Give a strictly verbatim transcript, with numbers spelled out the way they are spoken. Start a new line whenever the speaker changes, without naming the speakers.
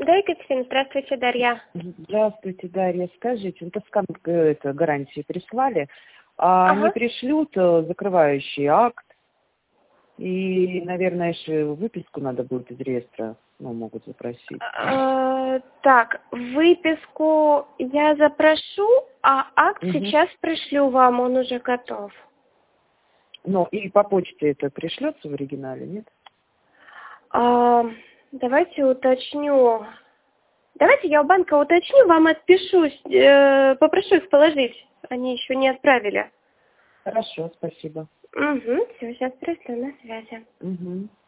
Да, Екатерина, здравствуйте, Дарья.
Здравствуйте, Дарья. Скажите, вот скан это, гарантии прислали, а
Ага.
они пришлют э, закрывающий акт, и, наверное, еще выписку надо будет из реестра, ну, могут запросить.
А, так, выписку я запрошу, а акт
Угу.
сейчас пришлю вам, он уже готов.
Ну, и по почте это пришлется в оригинале, нет?
А, давайте уточню. Давайте я у банка уточню, вам отпишусь, э, попрошу их положить. Они еще не отправили.
Хорошо, спасибо.
Угу, все, сейчас пришлю, на связи.
Угу.